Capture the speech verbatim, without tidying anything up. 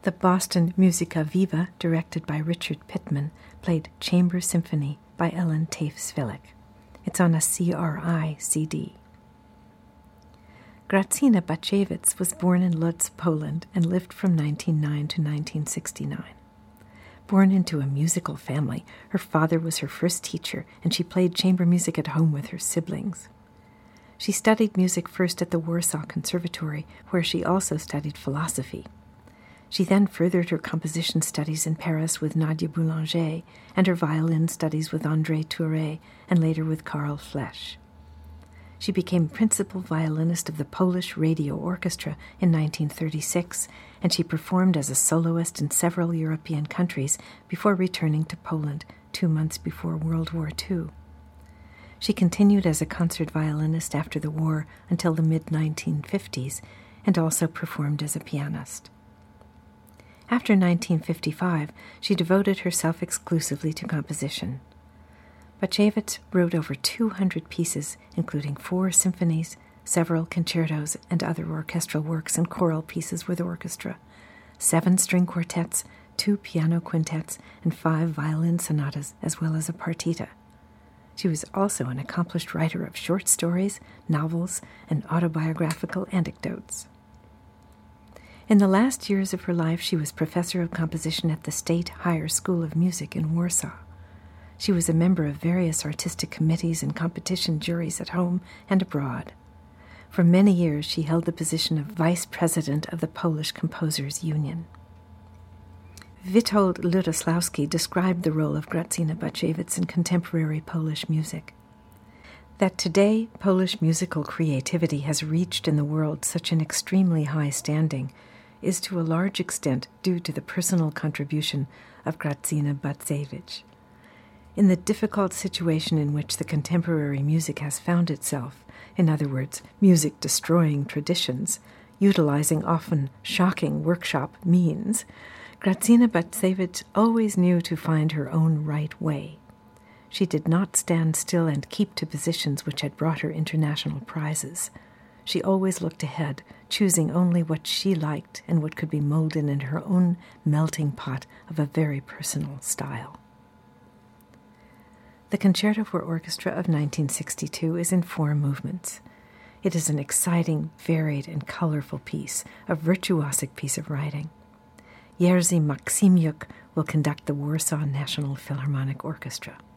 The Boston Musica Viva, directed by Richard Pittman, played Chamber Symphony by Ellen Tafe-Swilik. It's on a C R I C D. Grażyna Bacewicz was born in Lodz, Poland, and lived from nineteen oh nine to nineteen sixty-nine. Born into a musical family, her father was her first teacher, and she played chamber music at home with her siblings. She studied music first at the Warsaw Conservatory, where she also studied philosophy. She then furthered her composition studies in Paris with Nadia Boulanger and her violin studies with André Touré and later with Karl Flesch. She became principal violinist of the Polish Radio Orchestra in nineteen thirty-six, and she performed as a soloist in several European countries before returning to Poland two months before World War Two. She continued as a concert violinist after the war until the mid nineteen fifties and also performed as a pianist. After nineteen fifty-five, she devoted herself exclusively to composition. Bacewicz wrote over two hundred pieces, including four symphonies, several concertos, and other orchestral works and choral pieces with orchestra, seven string quartets, two piano quintets, and five violin sonatas, as well as a partita. She was also an accomplished writer of short stories, novels, and autobiographical anecdotes. In the last years of her life, she was professor of composition at the State Higher School of Music in Warsaw. She was a member of various artistic committees and competition juries at home and abroad. For many years, she held the position of vice president of the Polish Composers Union. Witold Lutoslawski described the role of Grażyna Bacewicz in contemporary Polish music. That today Polish musical creativity has reached in the world such an extremely high standing is to a large extent due to the personal contribution of Grażyna Bacewicz. In the difficult situation in which the contemporary music has found itself, in other words, music destroying traditions, utilizing often shocking workshop means, Grażyna Bacewicz always knew to find her own right way. She did not stand still and keep to positions which had brought her international prizes. She always looked ahead, choosing only what she liked and what could be molded in her own melting pot of a very personal style. The Concerto for Orchestra of nineteen sixty-two is in four movements. It is an exciting, varied, and colorful piece, a virtuosic piece of writing. Jerzy Maksymyuk will conduct the Warsaw National Philharmonic Orchestra.